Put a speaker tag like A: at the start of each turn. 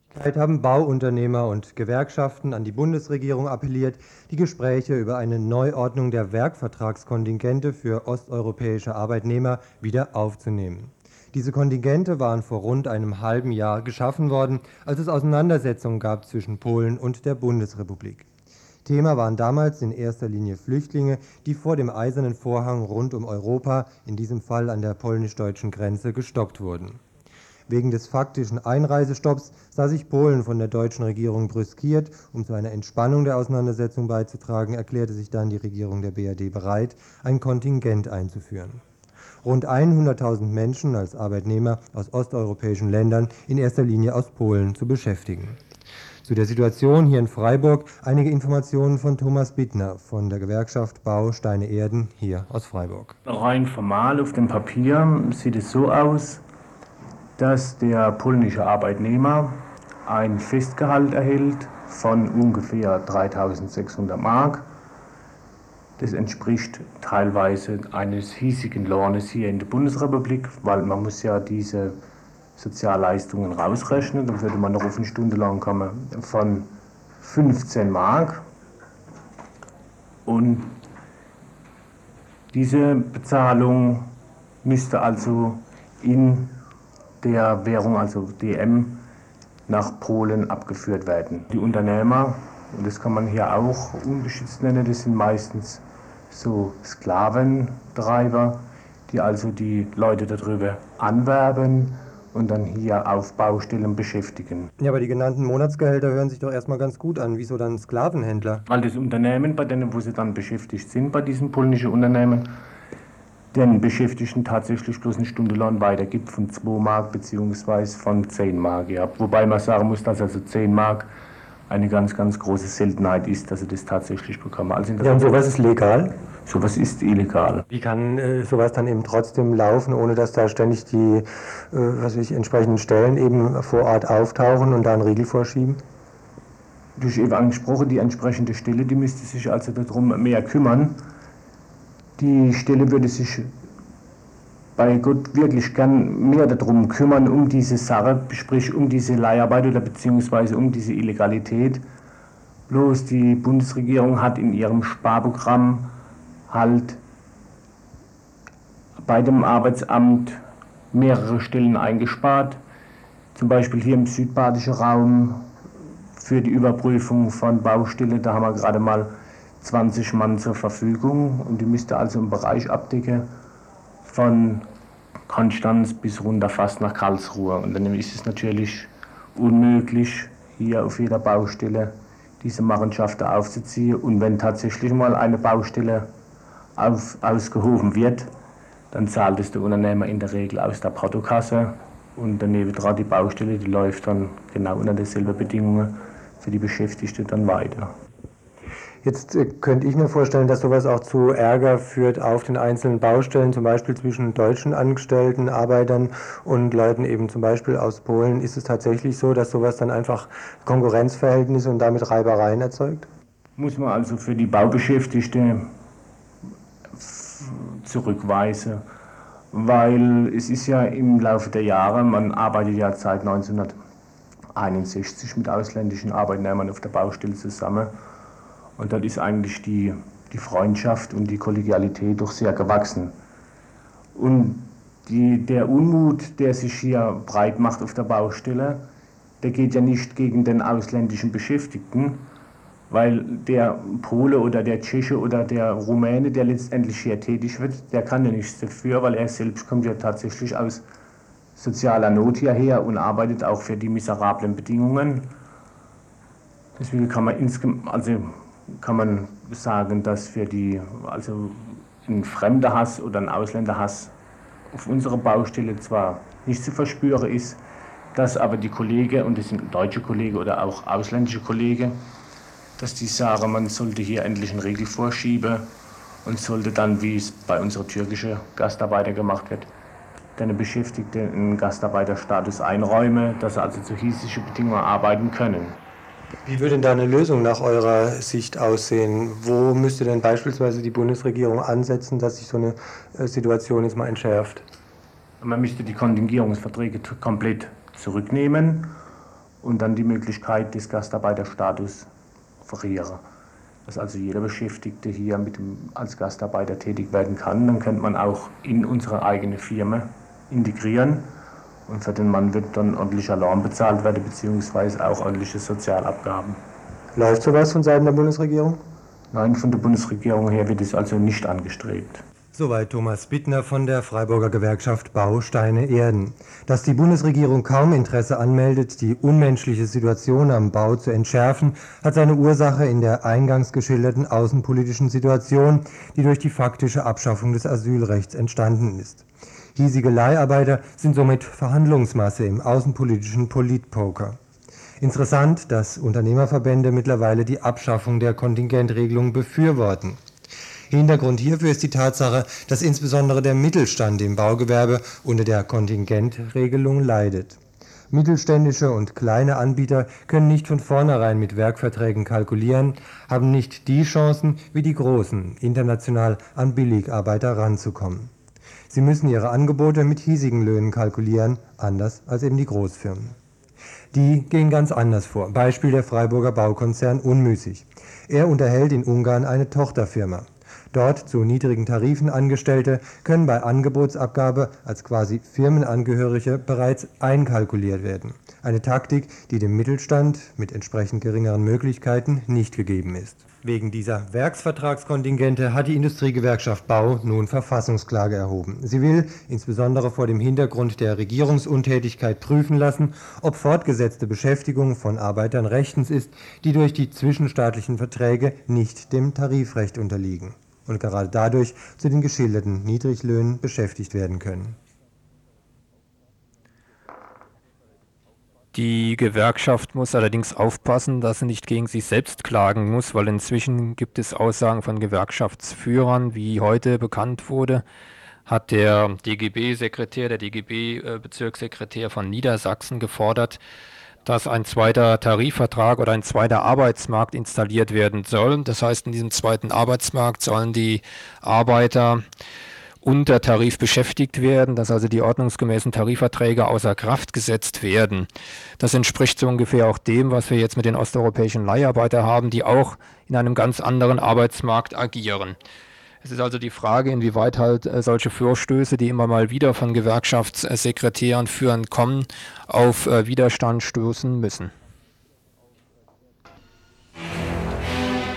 A: Haben Bauunternehmer und Gewerkschaften an die Bundesregierung appelliert, die Gespräche über eine Neuordnung der Werkvertragskontingente für osteuropäische Arbeitnehmer wieder aufzunehmen. Diese Kontingente waren vor rund einem halben Jahr geschaffen worden, als es Auseinandersetzungen gab zwischen Polen und der Bundesrepublik. Thema waren damals in erster Linie Flüchtlinge, die vor dem Eisernen Vorhang rund um Europa, in diesem Fall an der polnisch-deutschen Grenze, gestoppt wurden. Wegen des faktischen Einreisestopps sah sich Polen von der deutschen Regierung brüskiert. Um zu einer Entspannung der Auseinandersetzung beizutragen, erklärte sich dann die Regierung der BRD bereit, ein Kontingent einzuführen. Rund 100.000 Menschen als Arbeitnehmer aus osteuropäischen Ländern, in erster Linie aus Polen, zu beschäftigen. Zu der Situation hier in Freiburg einige Informationen von Thomas Bittner von der Gewerkschaft Bau Steine Erden hier aus Freiburg.
B: Rein formal auf dem Papier sieht es so aus, dass der polnische Arbeitnehmer ein Festgehalt erhält von ungefähr 3.600 Mark. Das entspricht teilweise eines hiesigen Lohnes hier in der Bundesrepublik, weil man muss ja diese Sozialleistungen rausrechnen. Dann würde man noch auf einen Stundenlohn kommen von 15 Mark. Und diese Bezahlung müsste also in der Währung, also DM, nach Polen abgeführt werden. Die Unternehmer, und das kann man hier auch ungeschützt nennen, das sind meistens so Sklaventreiber, die also die Leute darüber anwerben und dann hier auf Baustellen beschäftigen.
A: Ja, aber die genannten Monatsgehälter hören sich doch erstmal ganz gut an. Wieso dann Sklavenhändler?
B: Weil das Unternehmen, bei denen, wo sie dann beschäftigt sind, bei diesen polnischen Unternehmen, den Beschäftigten tatsächlich bloß eine Stundenlohn weitergibt von 2 Mark bzw. von 10 Mark. Ja. Wobei man sagen muss, dass also 10 Mark eine ganz, ganz große Seltenheit ist, dass sie das tatsächlich bekommen. Also
A: ja, und sowas ist legal?
B: Sowas ist illegal.
A: Wie kann sowas dann eben trotzdem laufen, ohne dass da ständig die entsprechenden Stellen eben vor Ort auftauchen und da einen Riegel vorschieben?
B: Durch eben angesprochen, die entsprechende Stelle, die müsste sich also darum mehr kümmern. Die Stelle würde sich bei Gott wirklich gern mehr darum kümmern, um diese Sache, sprich um diese Leiharbeit oder beziehungsweise um diese Illegalität. Bloß die Bundesregierung hat in ihrem Sparprogramm halt bei dem Arbeitsamt mehrere Stellen eingespart. Zum Beispiel hier im südbadischen Raum für die Überprüfung von Baustellen, da haben wir gerade mal 20 Mann zur Verfügung und die müsste also einen Bereich abdecken von Konstanz bis runter fast nach Karlsruhe. Und dann ist es natürlich unmöglich, hier auf jeder Baustelle diese Machenschaften aufzuziehen. Und wenn tatsächlich mal eine Baustelle ausgehoben wird, dann zahlt es der Unternehmer in der Regel aus der Portokasse und daneben dran die Baustelle, die läuft dann genau unter derselben Bedingungen für die Beschäftigten dann weiter.
A: Jetzt könnte ich mir vorstellen, dass sowas auch zu Ärger führt auf den einzelnen Baustellen, zum Beispiel zwischen deutschen Angestellten, Arbeitern und Leuten eben zum Beispiel aus Polen. Ist es tatsächlich so, dass sowas dann einfach Konkurrenzverhältnisse und damit Reibereien erzeugt?
B: Muss man also für die Baubeschäftigten zurückweisen, weil es ist ja im Laufe der Jahre, man arbeitet ja seit 1961 mit ausländischen Arbeitnehmern auf der Baustelle zusammen. Und dort ist eigentlich die Freundschaft und die Kollegialität doch sehr gewachsen. Und der Unmut, der sich hier breit macht auf der Baustelle, der geht ja nicht gegen den ausländischen Beschäftigten, weil der Pole oder der Tscheche oder der Rumäne, der letztendlich hier tätig wird, der kann ja nichts dafür, weil er selbst kommt ja tatsächlich aus sozialer Not hierher und arbeitet auch für die miserablen Bedingungen. Deswegen kann man sagen, dass für ein Fremderhass oder ein Ausländerhass auf unserer Baustelle zwar nicht zu verspüren ist, dass aber die Kollegen, und das sind deutsche Kollegen oder auch ausländische Kollegen, dass die sagen, man sollte hier endlich einen Riegel vorschieben und sollte dann, wie es bei unseren türkischen Gastarbeitern gemacht wird, den Beschäftigten einen Gastarbeiterstatus einräumen, dass sie also zu hiesischen Bedingungen arbeiten können.
A: Wie würde denn da eine Lösung nach eurer Sicht aussehen? Wo müsste denn beispielsweise die Bundesregierung ansetzen, dass sich so eine Situation jetzt mal entschärft?
B: Man müsste die Kontingierungsverträge komplett zurücknehmen und dann die Möglichkeit des Gastarbeiterstatus verlieren. Dass also jeder Beschäftigte hier als Gastarbeiter tätig werden kann. Dann könnte man auch in unsere eigene Firma integrieren und für den Mann wird dann ordentlicher Lohn bezahlt werden, beziehungsweise auch ordentliche Sozialabgaben.
A: Läuft sowas von Seiten der Bundesregierung?
B: Nein, von der Bundesregierung her wird es also nicht angestrebt.
A: Soweit Thomas Bittner von der Freiburger Gewerkschaft Bau, Steine, Erden. Dass die Bundesregierung kaum Interesse anmeldet, die unmenschliche Situation am Bau zu entschärfen, hat seine Ursache in der eingangs geschilderten außenpolitischen Situation, die durch die faktische Abschaffung des Asylrechts entstanden ist. Hiesige Leiharbeiter sind somit Verhandlungsmasse im außenpolitischen Politpoker. Interessant, dass Unternehmerverbände mittlerweile die Abschaffung der Kontingentregelung befürworten. Hintergrund hierfür ist die Tatsache, dass insbesondere der Mittelstand im Baugewerbe unter der Kontingentregelung leidet. Mittelständische und kleine Anbieter können nicht von vornherein mit Werkverträgen kalkulieren, haben nicht die Chancen wie die Großen, international an Billigarbeiter ranzukommen. Sie müssen ihre Angebote mit hiesigen Löhnen kalkulieren, anders als eben die Großfirmen. Die gehen ganz anders vor. Beispiel der Freiburger Baukonzern Unmüßig. Er unterhält in Ungarn eine Tochterfirma. Dort zu niedrigen Tarifen Angestellte können bei Angebotsabgabe als quasi Firmenangehörige bereits einkalkuliert werden. Eine Taktik, die dem Mittelstand mit entsprechend geringeren Möglichkeiten nicht gegeben ist. Wegen dieser Werksvertragskontingente hat die Industriegewerkschaft Bau nun Verfassungsklage erhoben. Sie will insbesondere vor dem Hintergrund der Regierungsuntätigkeit prüfen lassen, ob fortgesetzte Beschäftigung von Arbeitern rechtens ist, die durch die zwischenstaatlichen Verträge nicht dem Tarifrecht unterliegen und gerade dadurch zu den geschilderten Niedriglöhnen beschäftigt werden können.
C: Die Gewerkschaft muss allerdings aufpassen, dass sie nicht gegen sich selbst klagen muss, weil inzwischen gibt es Aussagen von Gewerkschaftsführern, wie heute bekannt wurde, hat der DGB-Sekretär, der DGB-Bezirkssekretär von Niedersachsen gefordert, dass ein zweiter Tarifvertrag oder ein zweiter Arbeitsmarkt installiert werden soll. Das heißt, in diesem zweiten Arbeitsmarkt sollen die Arbeiter unter Tarif beschäftigt werden, dass also die ordnungsgemäßen Tarifverträge außer Kraft gesetzt werden. Das entspricht so ungefähr auch dem, was wir jetzt mit den osteuropäischen Leiharbeitern haben, die auch in einem ganz anderen Arbeitsmarkt agieren. Es ist also die Frage, inwieweit halt solche Vorstöße, die immer mal wieder von Gewerkschaftssekretären führen, kommen, auf Widerstand stoßen müssen.